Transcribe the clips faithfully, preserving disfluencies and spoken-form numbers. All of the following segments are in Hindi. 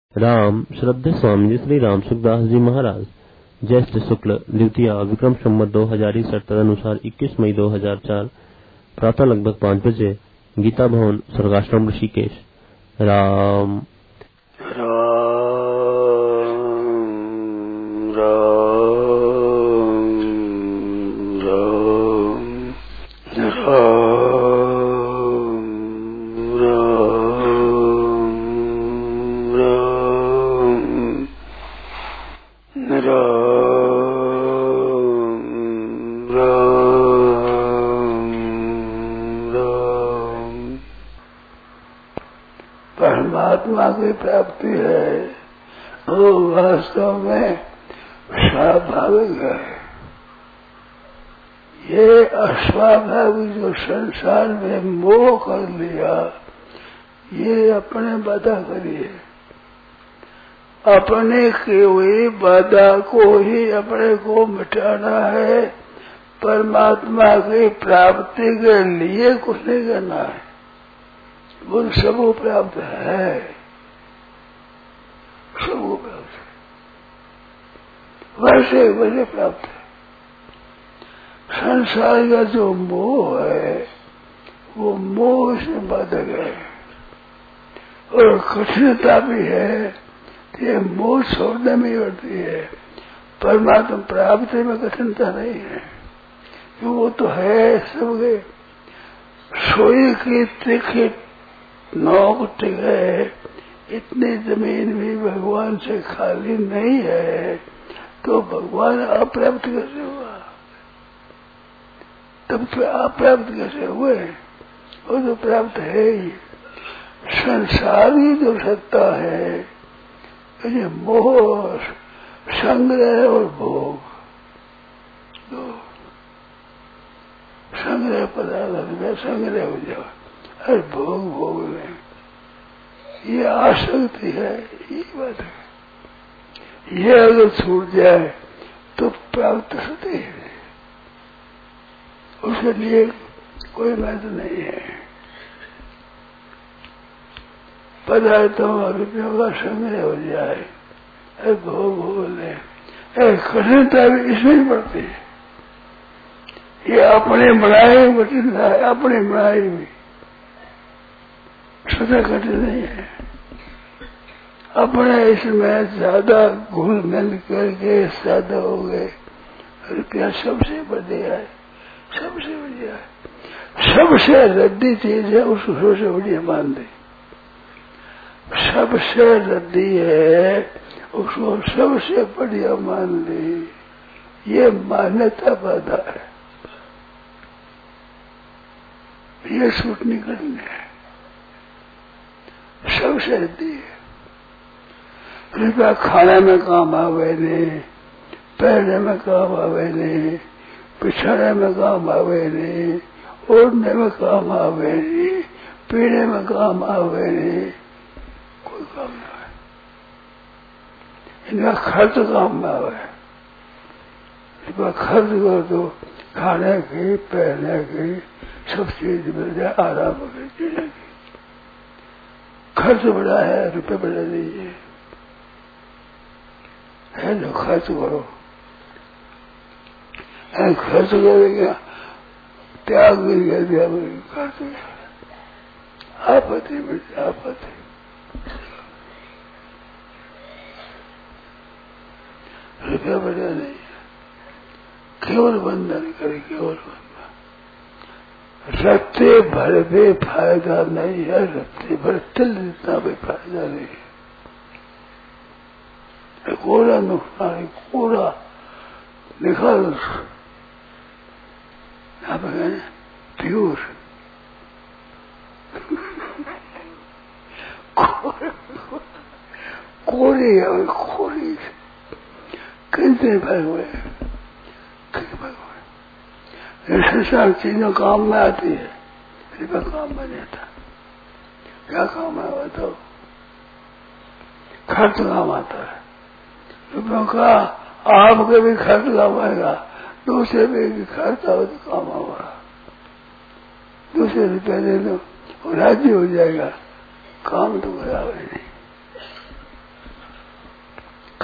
राम श्रद्धेय स्वामी श्री राम सुखदास जी महाराज ज्येष्ठ शुक्ल द्वितीया विक्रम संवत दो हजार इकसठ तदनुसार इक्कीस मई दो हजार चार प्रातः लगभग पाँच बजे गीता भवन स्वर्गाश्रम ऋषिकेश। राम परमात्मा की प्राप्ति है वो वास्तव में स्वाभाविक है। ये अस्वाभाविक जो संसार में मोह कर लिया ये अपने बाधा करी है। अपने की हुई बाधा को ही अपने को मिटाना है। परमात्मा की प्राप्ति के लिए कुछ नहीं करना है। वो सबको प्राप्त है, सबको प्राप्त है, वैसे वैसे प्राप्त है। संसार का जो मोह है वो मोह से बाधक है और कठिनता भी है। ये मोह छोड़ने में होती है, परमात्मा प्राप्ति में कठिनता नहीं है। वो तो है सबके सोई की तिखी नौक टिके। इतनी जमीन भी भगवान से खाली नहीं है तो भगवान अप्राप्त कैसे हुआ? तब तो अप्राप्त कैसे हुए? वो तो प्राप्त है ही। संसारी जो सत्ता है ये मोह संग्रह और भोग दो संग्रह पदार्थ में संग्रह हो जाओ और भोग भोग में ये आसक्ति है। ये बात है। ये अगर छूट जाए तो प्राप्त होती है। उसके लिए कोई महत्व नहीं है। पदार्थों और रुपयों का संग्रह हो जाए और भोग भोग ले कठिनता भी इसमें ही पड़ती है। ये अपने बनाए कठिनता है, अपने बनाई भी सदा कठिन नहीं है। अपने इसमें ज्यादा घुल मिल करके ज्यादा हो गए। रुपया सबसे बढ़िया है, सबसे बढ़िया है, सबसे रद्दी चीज है, उसको सबसे बढ़िया मान दे। सबसे रद्दी है उसको सबसे बढ़िया मान ली। ये मान्यता बाधा है, ये छूट नहीं करनी है। सबसे रद्दी है। रुपया खाने में काम आवे नहीं, पहनने में काम आवे नहीं, पिछड़ने में काम आवे नहीं, ओढ़ने में काम आवे नहीं, पीने में काम आवे नहीं, कोई काम नहीं है। इनका खर्च काम में आवे। रुपया खर्च करो तो खाने की, पहनने की सब चीज मिल जाए, आराम वगैरह जीने की। खर्च बड़ा है, रुपये बड़ा नहीं है। है जो खर्च करो, खर्च करेगा त्याग मिल गया, त्याग खर्च आपत्ति मिल जाए, आपत्ति। रुपया बड़ा नहीं है। केवल बंधन करे, केवल बंधन। रत्ते भर भी फायदा नहीं है, रत्ते भर तिल जितना भी फायदा नहीं है। कोरा नुकसान है, कोरा निकाल यहाँ पे कहने प्योर कोरी है, कोरी कितने भाग हुए, कई भाग हुए। संसार चीजों काम में आती है, रुपया काम में नहीं आता। क्या काम है बताओ? खर्च काम आता है। रुपयों का आपके भी खर्च काम आएगा, दूसरे भी खर्च आओ तो काम होगा। दूसरे रुपये दे दो और राज्य हो जाएगा, काम तो खराब है नहीं।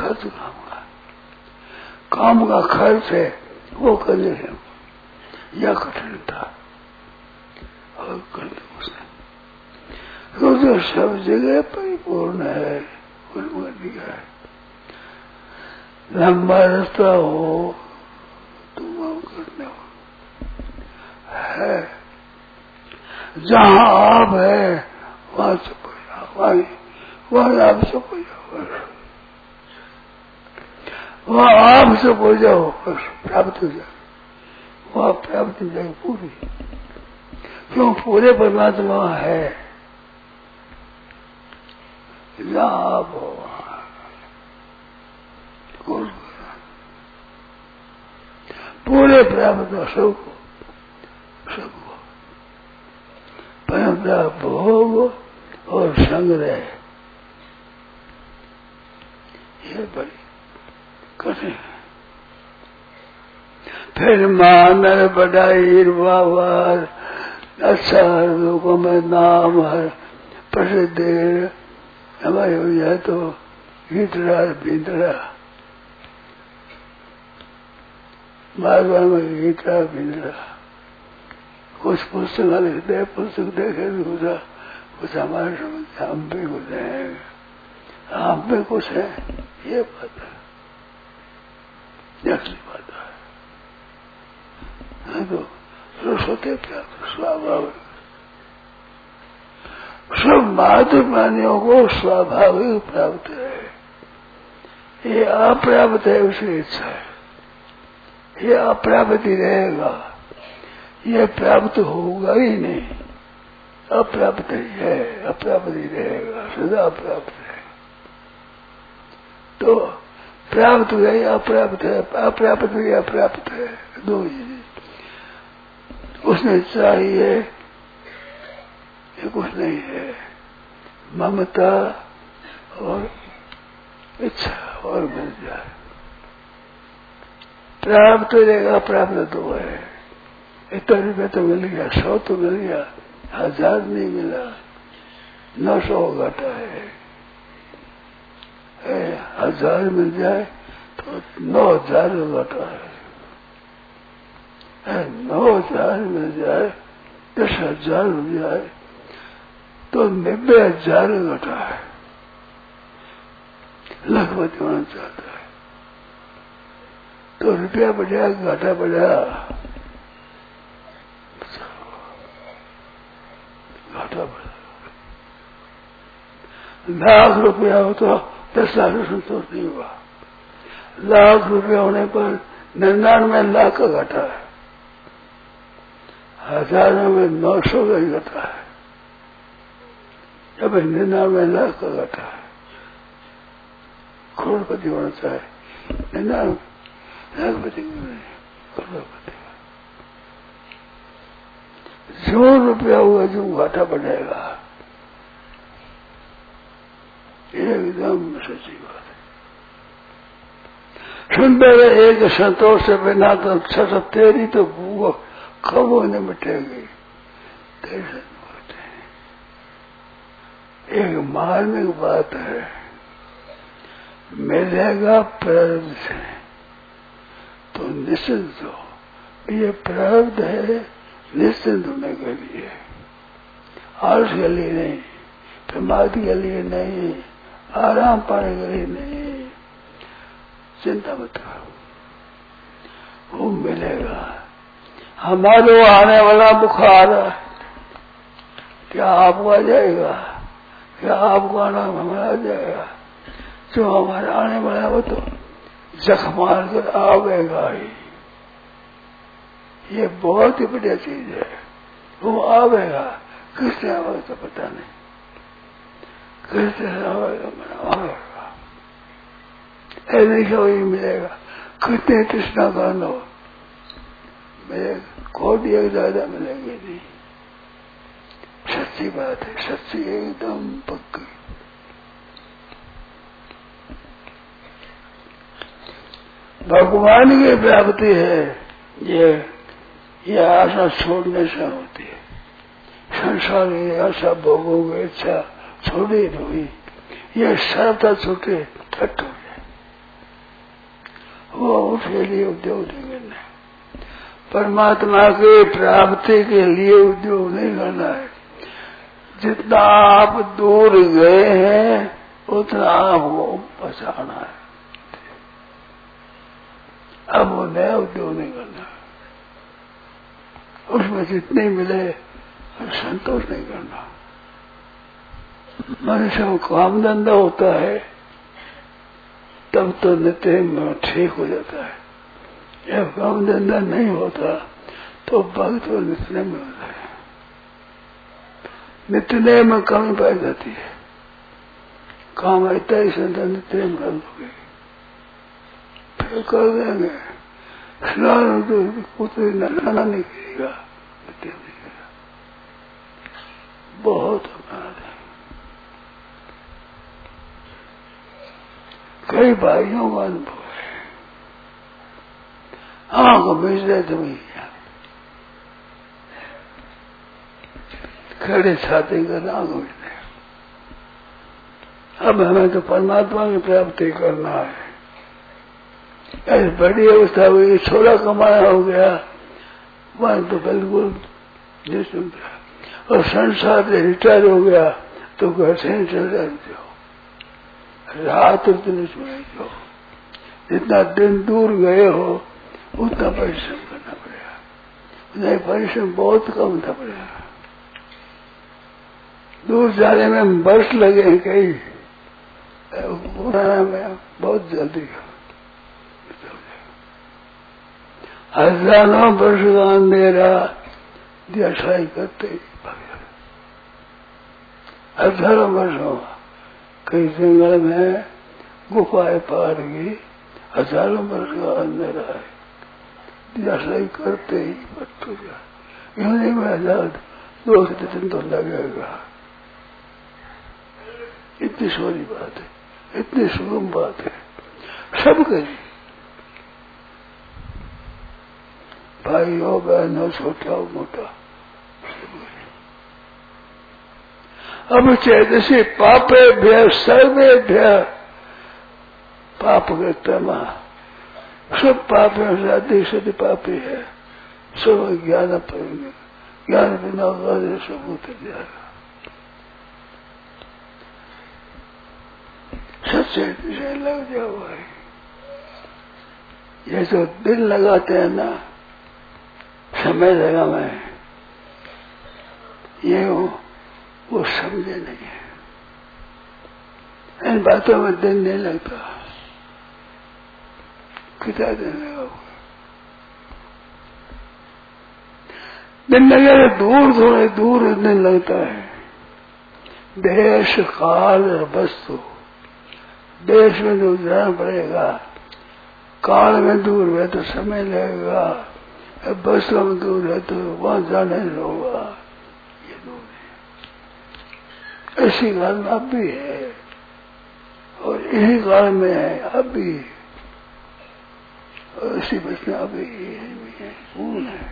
खर्च काम का, काम का खर्च है वो करने से यह कठिन था और कर दो उसने। तो जो सब जगह परिपूर्ण है उनमें दिया है। लंबा रास्ता हो तो वो करने हो है, जहाँ आप है वहां से वहां वहां आप सब हो जाओ, वहां आप सब हो जाओ, बस प्राप्त हो जाए, वहां प्राप्त हो जाए पूरी। क्यों? पूरे परमात्मा है, जहाँ आप हो वहां पूरे प्राप्त हो, सबको सबको परम प्राप्त भोग और संग्रह, ये बड़ी कठिन है। फिर मानर बढ़ाई वार अच्छा लोगों में नाम है प्रसिद्ध हमारे हो जाए तो गीतरा भिंदरा, बार बार में गीतरा भिंदरा, कुछ पुस्तक लिखते पुस्तक देखे दूसरा कुछ हमारे समझ हम भी कुछ है, हम भी कुछ है, ये बात है, असली बात है। तो सरस्वती प्राप्त स्वाभाविक, सब मातृ प्राणियों को स्वाभाविक प्राप्त है, ये अप्राप्त है उसकी इच्छा है, ये अप्राप्त ही रहेगा, ये प्राप्त होगा ही नहीं, अप्राप्त ही है, अप्राप्त ही रहेगा, सदा प्राप्त है। तो प्राप्त है अप्राप्त है, अप्राप्त है अप्राप्त है, दो ही उसने चाहिए, ये कुछ नहीं है, ममता और इच्छा और मिल जाए, प्राप्त हो जाएगा, प्राप्त तो है, इतना रुपया तो मिल गया, सौ तो मिल गया, हजार नहीं मिला, नौ सौ घटा है, हजार मिल जाए तो नौ हजार घटा है, नौ हजार मिल जाए, दस हजार मिल जाए तो नब्बे हजार घटा है, लखपति होना चाहता है तो रुपया बढ़िया घाटा बढ़िया, घाटा बढ़ा, लाख रुपया हो तो दस लाख संतोष नहीं हुआ, लाख रुपया होने पर निन्यानवे लाख का घाटा है, हजारों में नौ सौ का ही घटा है, जब निन्यानवे लाख का घटा है, करोड़पति होना चाहे, निन्यानवे लाखपति करोड़पति, जो रुपया हुआ जो घाटा बढ़ेगा, एकदम सच्ची बात है। सुनते रहे एक संतोष से बिना तो अच्छा तेरी तो भूख कब होने मिटेगी, तेरे एक मार्मिक बात है, मिलेगा प्रारब्ध से तो निश्चिंत हो, ये प्रारब्ध है निश्चिंत होने के लिए, आलस के लिए नहीं, प्रमाद के लिए नहीं, आराम पाने के लिए नहीं, चिंता मत करो, वो मिलेगा। हमारे आने वाला बुखार क्या आपको आ जाएगा, क्या आपको आना हमारा आ जाएगा, जो हमारा आने वाला वो तो जख मार कर आवेगा ही, ये बहुत ही बढ़िया चीज है, वो आवेगा, किसने आवेगा तो पता नहीं, किसने आवेगा मना आवेगा, ऐसे ही वही मिलेगा, कितने तृष्णा करना मिलेगा, कोई एक ज्यादा मिलेगी नहीं, सच्ची बात है, सच्ची एकदम पक्की। भगवान की प्राप्ति है, ये ये आशा छोड़ने से होती है, संसार की आशा भोगों की इच्छा छोड़ी हुई, ये सर्वथा छूटे, ठट हो जाए, वो उसके लिए उद्योग नहीं करना है। परमात्मा के प्राप्ति के लिए उद्योग नहीं करना है। जितना आप दूर गए हैं उतना आपको बचाना है। अब वो नया उद्योग नहीं करना, उसमें जितने मिले संतोष नहीं करना। मनुष्य को काम धंधा होता है तब तो नित्य में ठीक हो जाता है। जब काम धंधा नहीं होता तो भक्त और नित्य में होता है। नित्य में कमी पाई जाती है। काम ऐसा ही संता नित्य में कर दोगे फिर कर देंगे। स्नान तो कुत्ते नहाना नहीं करेगा, नित्य नहीं करेगा। बहुत अपराध है। कई भाइयों का अनुभव है। आंख बीच रहे तो खड़े छाते कर आंख बीच रहे। अब हमें तो परमात्मा की प्राप्ति करना है। ऐसी बड़ी अवस्था हुई, छोला कमाया हो गया, वह तो बिल्कुल नहीं सुनता। और संसार से रिटायर हो गया तो घर से ही चल जाते हो। रात दिन सुनाई हो, जितना दिन दूर गए हो उतना परिश्रम करना पड़ेगा। नहीं, परिश्रम बहुत कम था पड़ेगा। दूर जाने में वर्ष लगे हैं, कई पुराना में बहुत जल्दी हजारों वर्ष का अंधेरा दिशाई करते ही हजारों वर्षों कई जंगल में गुफाएं पार की, हजारों वर्ष का अंधेरा है, दिशाई करते ही पट हो गया। यूं में हजार दो से दिन तो लगेगा। इतनी सोरी बात है, इतनी सुगम बात है। सब करिए, भाई हो, बहन हो, छोटा हो, मोटा, अब चेतसी पापे भ्य सर्वे भ्य पाप कृतमा। सब पापियों से अधिक से पापी है। सब ज्ञान पर ज्ञान बिना सब उतर जाएगा। सच्चे से लग जाओ भाई। ये जो दिल लगाते हैं ना समय लगा मैं, ये वो, वो समझे नहीं है। इन बातों में दिन नहीं लगता। कितना दिन लगा दिन लगे दूर, थोड़े दूर दिन लगता है। देश काल वस्तु, देश में तो जाना पड़ेगा, काल में दूर है तो समय लगेगा, बसों में दूर है तो वहां जाने होगा। ये दूर है। ऐसी काल में अब भी है और इसी काल में है अब भी, और इसी बस में अभी है, कौन है।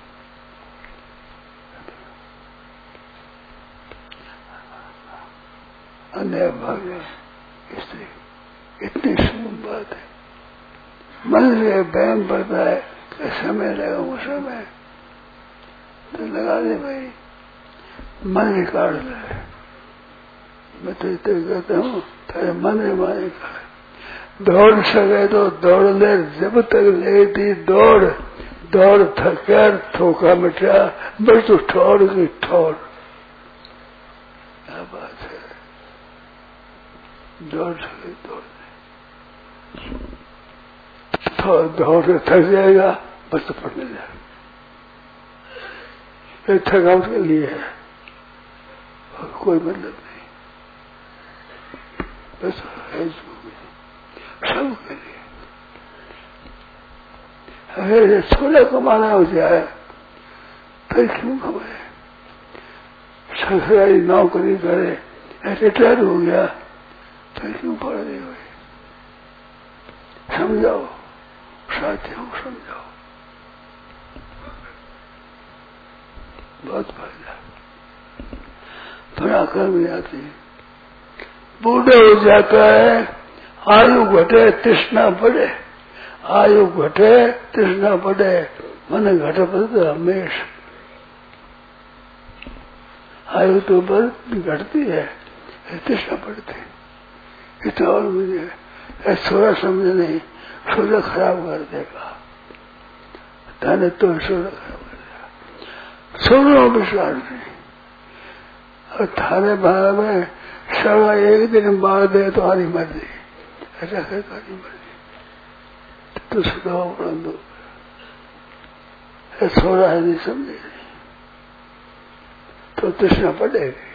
अन्य भाग्य इसलिए इतनी सुंदर बात है। मन से बहम पड़ता है कि समय लगा, वो समय तो लगा दे भाई, मन ही काट है। मैं तो इतना कहता हूँ तेरे मन में माने का दौड़ सके तो दौड़ ले, जब तक लेती दौड़, दौड़ थकर ठोका मिटा, बस तो ठोर की ठोर। क्या बात है, दौड़ सके दौड़ ले, दौड़ के थक जाएगा बस तो पड़ने जाएगा। ये थकावट के लिए है और कोई मतलब नहीं, बस है सब के लिए। अगर छोला कमाना हो जाए फिर क्यों कमाए। सरकारी नौकरी करे, रिटायर हो गया फिर क्यों पढ़ रहे हो। समझाओ साथियों को, समझाओ, बहुत फायदा। थोड़ा कर्म आती है, बूढ़े हो जाता है, आयु घटे, तृष्णा बढ़े, आयु घटे तृष्णा बढ़े, मन घट बढ़ते हमेश। आयु तो बढ़ घटती है, तृष्णा बढ़ती। इतना और मुझे थोड़ा समझ नहीं, सूर्य खराब कर देगा, धन तो सूर्य खराब कर देगा, सूर्य विश्वास नहीं। और थारे भाव में सड़ा एक दिन मार दे तो हरी मर्जी, ऐसा कहता हरी मर्जी तो सुधाओ बंधु थोड़ा है नहीं समझे तो तृष्णा पड़ेगी,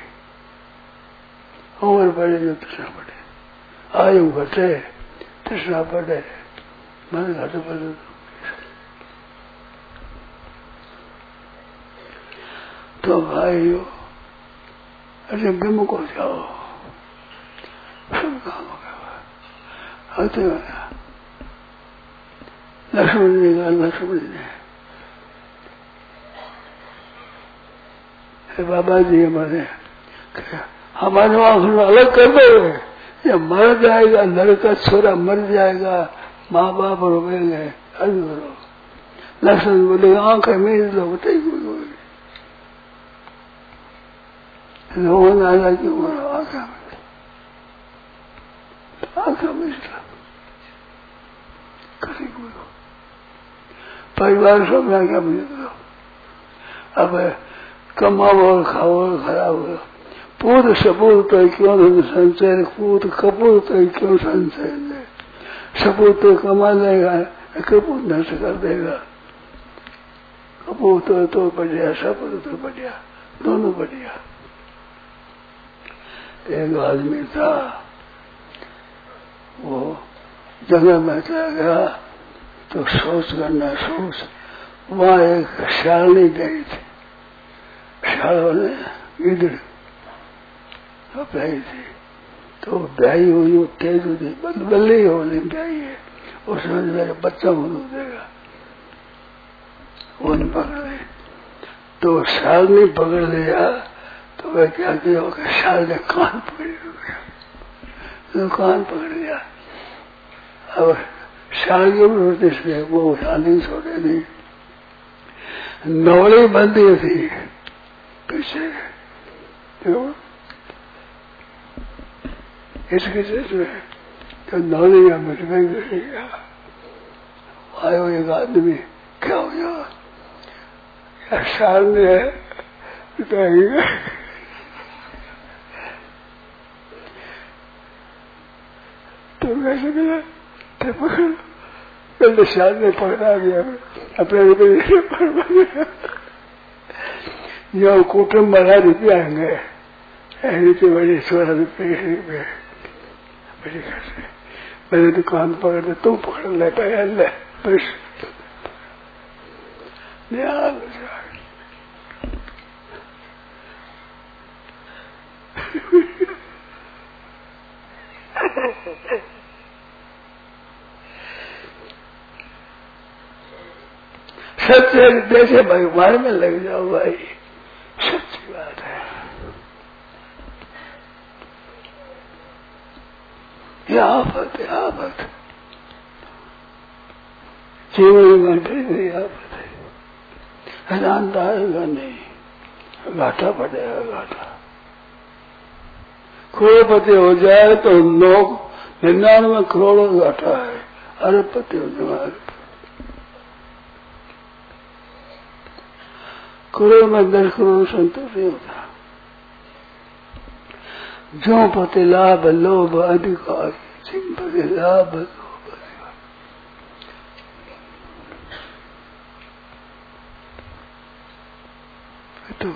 उम्र बढ़े जो तृष्णा पड़े, आयु घटे तृष्णा बढ़े, मन घट बढ़े। तो भाइयों अरे विमुख हो जाओ, सब काम हो गया। आते लक्ष्मण जी का लक्ष्मण जी बाबा जी हमारे हमारे आंखों अलग कर दो, ये मर जाएगा, लड़का छोरा मर जाएगा, माँ बाप रोएंगे, अर्ज करो। लक्ष्मण बोले आंखें मीच लो, बताइए रोहन आया क्यों आंखें आंखें मीच लो, कभी परिवार सब क्या मीच लो। अब कमाओ और खाओ और खराब हो, पूत सपूत तो क्यों संचय, पूत कपूत तो क्यों संचय दे, सपूत तो कमा लेगा, कपूत नष्ट कर देगा। कपूत तो, तो बढ़िया, सपूत तो बढ़िया, दोनों बढ़िया। एक आदमी था, वो जंगल में चला गया तो सोच करना सोच, वहां एक शालनी गई थी, शालों ने गिदड़ ब्याई थी, तो ब्याई हुई वो तेज हुई, बल्ले हो ब्याई है, उसमें मेरा बच्चा होने देगा, वो नहीं पकड़ रहे। तो शाल ने पकड़ लिया तो वह क्या किया, शाल ने कान पकड़ लिया, तो कान पकड़ लिया। अब शाल के विरोध से वो शाली छोड़े नहीं, नौड़ी बंदी थी पीछे, इसके से तो नौड़ी का मुझ में गिर गया। आयो एक आदमी, क्या हो गया, शाल ने तो कैसे मिला, तो पकड़, पहले शाल ने पकड़ा गया, अपने पकड़ा जो कुटुंब बड़ा रुपया आएंगे, ऐसे बड़े सोलह रुपये रुपये बड़ी कैसे, मैंने दुकान पकड़ दे, तुम पकड़ ले पाया ले, बस ध्यान सच्चे जैसे भगवान में लग जाओ भाई, सच्ची बात है। ये आफत है, आफत जीवन में नहीं, आफत है, जानता आएगा नहीं, घाटा पड़ेगा, घाटा। करोड़पति हो जाए तो नौ निन्यानवे करोड़ घाटा है, अरबपति हो जाए करोड़ में दस करोड़ संतोष नहीं होता। जो पति लाभ लोभ अधिकार, जिन पति लाभ लोभ अधिकार, तो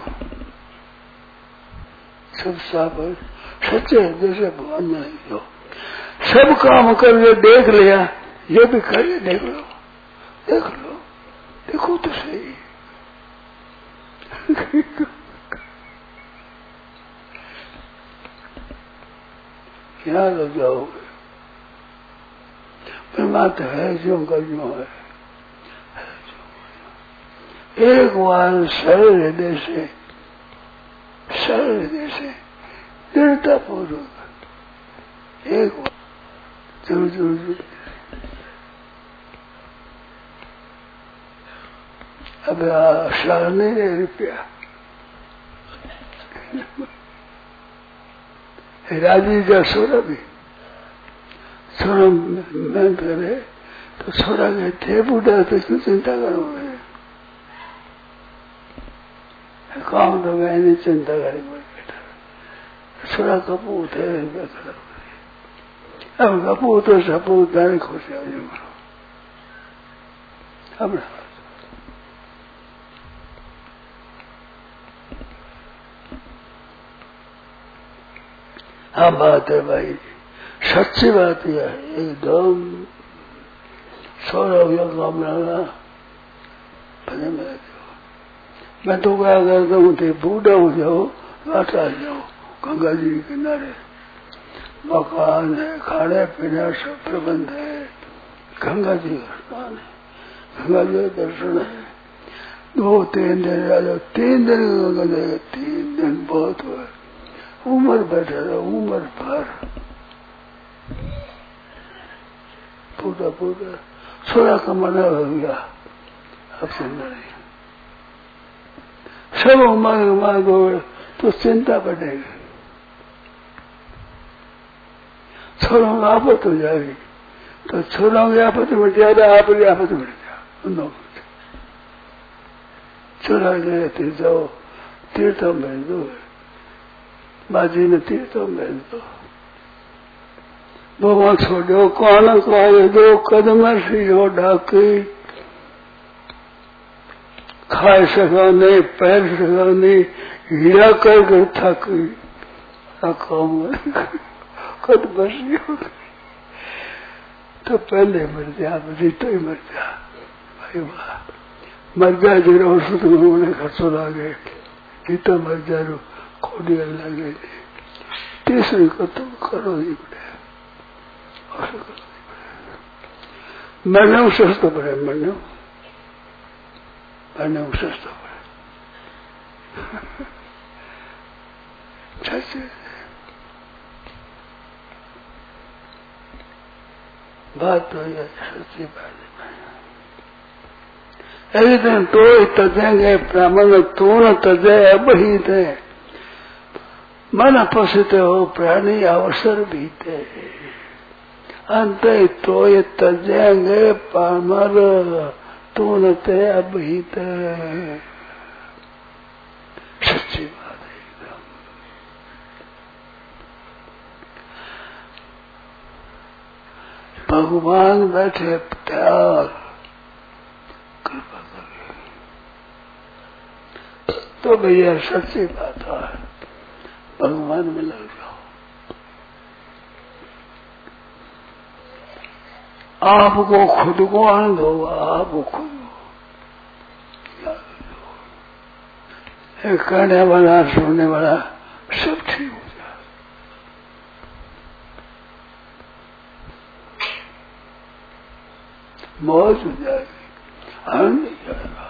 सब साफ सच्चे जैसे भगवान में नहीं हो, सब काम कर लिया, देख लिया, ये भी करिए, देख लो, देख लो, देखो तो सही क्या लग जाओगे, परमात्मा है जो का जो है, एक बार सरल हृदय से, सरल हृदय से दृढ़ता पूर्वक एक बार जरूर जरूर रुपया शाह नहीं रहे रुपया राजी जा छोरा भी छोरा मेहनत करे तो छोरा के थे बूढ़ा तो क्यों चिंता करोगे काम तो गए नहीं चिंता करे बैठा छोरा कपूत है अब कपूत तो सपूत दाने खुश है अब हाँ बात है भाई सच्ची बात यह है एकदम छोरा हुआ काम लगा भले मैं मैं तो क्या करता हूँ थे बूढ़ा हो जाओ रात आ जाओ गंगा जी के किनारे मकान है खाने पीने सब प्रबंध है गंगा जी का स्नान है गंगा जी का दर्शन है दो तीन दिन आ जाओ तीन दिन गंगा जी तीन दिन बहुत हुआ उम्र बैठे रहो उम्र भर पूरा पूरा छोरा कमाना हो गया अब चिंता नहीं सब उम्र मांगोगे तो चिंता बढ़ेगी छोरों की आफत हो जाएगी तो छोरों की आफत मिट जाएगा आपकी आफत मिट जाए छोरा गए जाओ तीर्थों भेज दो बाजी ने तीर्थों भेज दो भगवान छोड़ो कौन को दो कदम से हो ढाके खाए सका नहीं पैर सका नहीं हीरा कर कर थक काम कद बसी हो तो पहले मर जा बसी तो ही मर जा भाई वाह मर गया जरा औसत उन्होंने खर्चो ला गए जीता मर जा रो खोड़ी लगे तीसरी को तुम करो ही बड़े मरने सस्ता पड़े मरने मरने सस्ता पड़े बात तो यह सच्ची बात है एक दिन तो तजेंगे ब्राह्मण तो न तजे अब ही थे मन पसते हो प्राणी अवसर बीते अंत तो ये तजेंगे पामर तो न ते अब ही थे सच्ची बात है एकदम भगवान बैठे प्यार कृपा करें तो भैया सच्ची बात है भगवान में लग जाओ आपको खुद को आनंद होगा आपको खुद कहने वाला सुनने वाला सब ठीक हो जाए मौज हो जाएगी आनंद नहीं जाएगा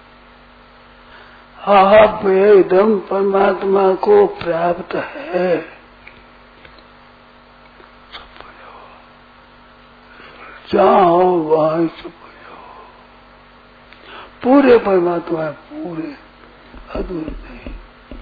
आप एकदम परमात्मा को प्राप्त है जहाँ हो वहां चुप हो जाओ पूरे परमात्मा है पूरे अधूरे नहीं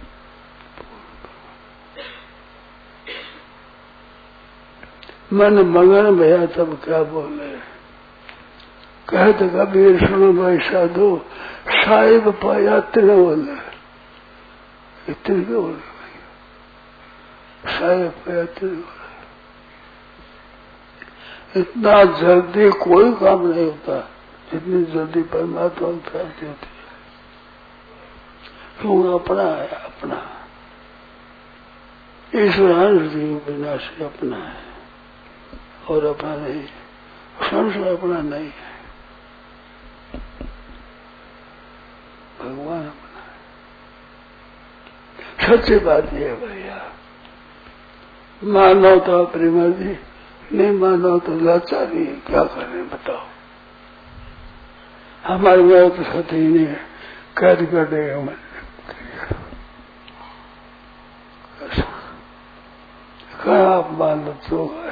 मन मगन भैया तब क्या बोले कहते कबीर सुनो भाई साधु साहिब पाया तिल बोले इतने क्यों बोले साहिब पाया तिल बोले इतना जल्दी कोई काम नहीं होता जितनी जल्दी परमात्मा की प्राप्ति होती है क्यों अपना है अपना ईश्वर जीव विनाशी अपना है और अपना नहीं संसार अपना नहीं है भगवान अपना है सच्ची बात यह है भैया मानो तो अपनी मर्जी नहीं मानो तो लाचारी क्या करें बताओ हमारे में तो सती ही नहीं है कैद कर देगा हमारे कहा आप मान लो तो है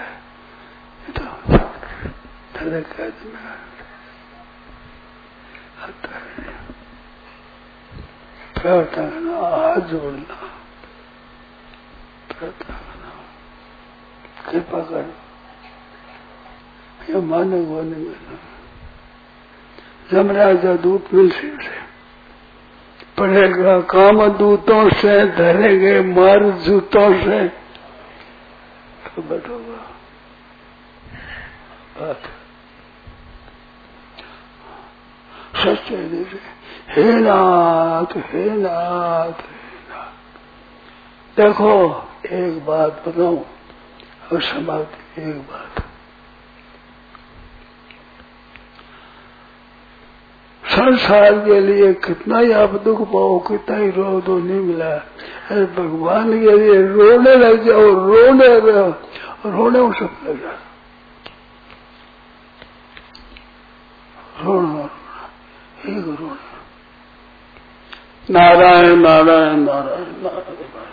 कैद में आता है प्रार्थना करना, हाथ जोड़ना, प्रार्थना करना, कृपा करो, ये माने वो नहीं मिलना। यमराजा दूत मिल से पड़ेगा काम दूतों से, धरेंगे मार जूतों से, तो बैठोगा बात सच्चे दिल से। हे नाथ, हे नाथ, हे नाथ। देखो एक बात बताऊं और समाप्ति, एक बात, संसार के लिए कितना ही आप दुख पाओ, कितना ही रो दो, नहीं मिला। अरे भगवान के लिए रोने लग जाओ, रोने रोने में सब लग जाओ, रोना रोना एक रोना, नारायण नारायण नारायण नारायण।